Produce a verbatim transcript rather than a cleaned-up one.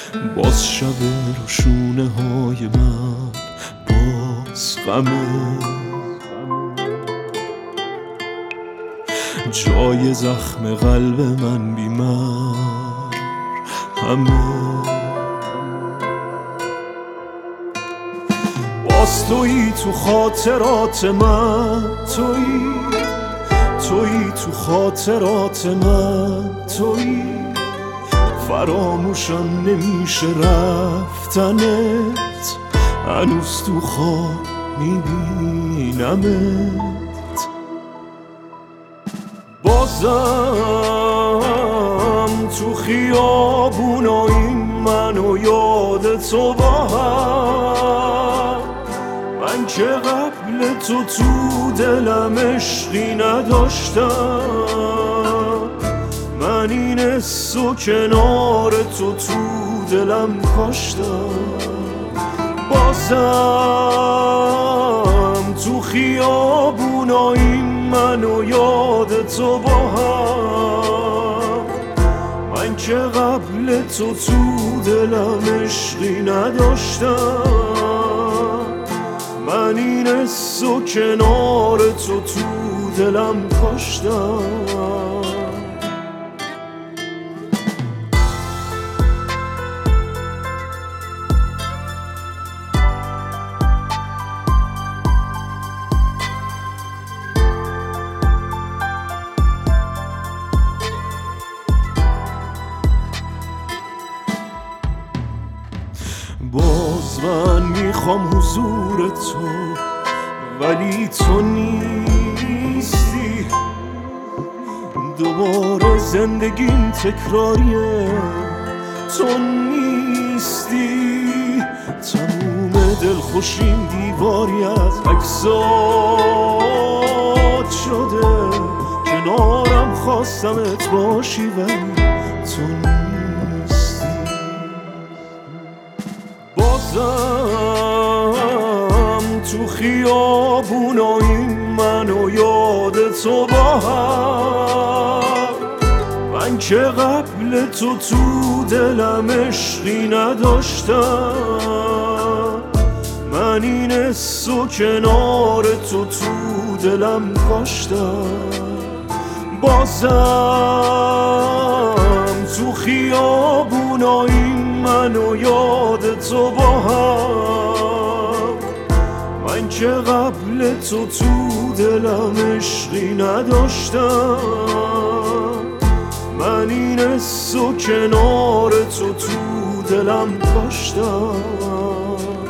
باز شب روشونه های من باز غمه، جای زخم قلب من بیمار همه. باز تویی تو خاطرات من، تویی تویی تو خاطرات من، تویی فراموشم نمیشه رفتنت، هنوز تو خواب میبینمت. بازم تو خیابونا این من و یاد تو با هم، من که قبل تو تو دلم عشقی نداشتم، من این حس و کنار تو تو دلم کاشتم. بازم تو خیابونا این من و یاد تو با هم، من که قبل تو تو دلم عشقی نداشتم، من این حس و کنار تو تو دلم کاشتم. باز من میخوام حضور تو ولی تو نیستی، دوباره زندگیم تکراریه تو نیستی، تموم دلخوشیم دیواری از عکسات شده، کنارم خواستمت باشی ولی تو نیستی. بازم تو خیابونا این من و یاد تو با هم، من که قبل تو تو دلم عشقی نداشتم، من این حس و کنار تو تو دلم کاشتم. بازم تو خیابونا این من و یاد تو با هم، من که قبل تو تو دلم عشقی نداشتم، من این حس و کنار تو تو دلم کاشتم.